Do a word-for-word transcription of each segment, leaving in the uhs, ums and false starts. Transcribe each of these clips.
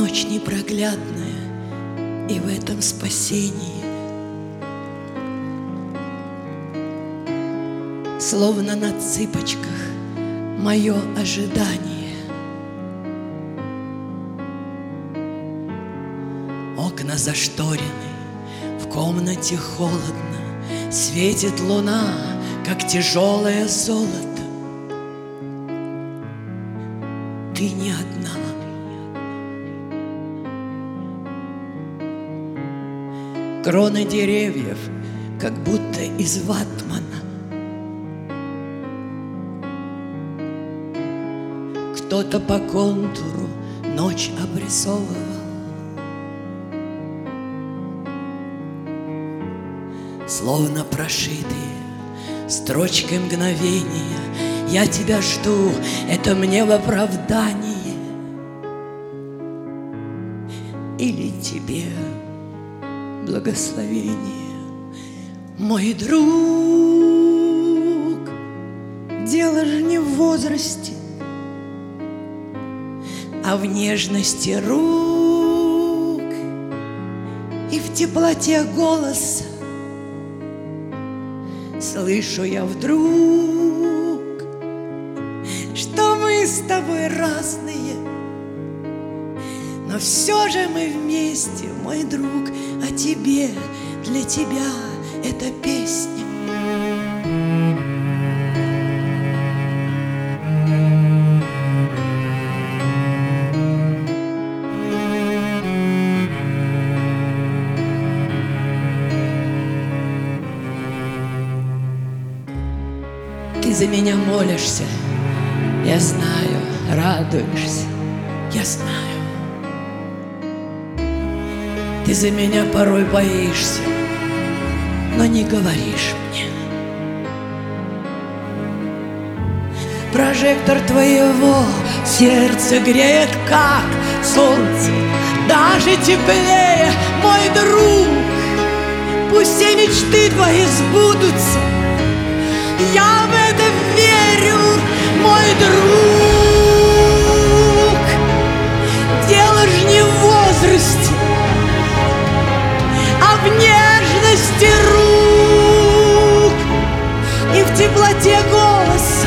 Ночь непроглядная, и в этом спасение. Словно на цыпочках мое ожидание. Окна зашторены, в комнате холодно, светит луна, как тяжелое золото. Ты не одна. Кроны деревьев, как будто из ватмана. Кто-то по контуру ночь обрисовывал. Словно прошитые строчкой мгновения. Я тебя жду, это мне в оправдание. Или тебе благословение. Мой друг, дело же не в возрасте, а в нежности рук и в теплоте голоса. Слышу я вдруг, что мы с тобой разные, но все же мы вместе, мой друг. А тебе, для тебя эта песня. Ты за меня молишься, я знаю, радуешься, я знаю. Ты за меня порой боишься, но не говоришь мне. Прожектор твоего сердца греет, как солнце, даже теплее, мой друг. Пусть все мечты твои сбудутся, я в это верю, мой друг. Дело ж не в возрасте, а в нежности рук и в теплоте голоса.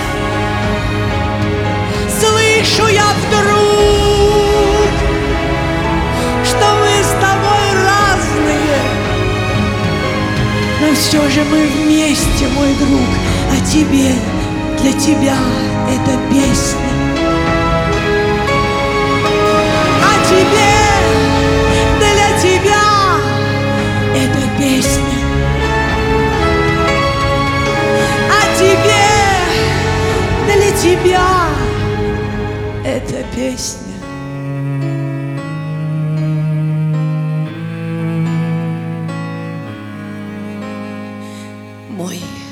Слышу я вдруг, что мы с тобой разные, но все же мы вместе, мой друг. А тебе, для тебя эта песня. А тебе, для тебя эта песня. А тебе, для тебя эта песня. Мой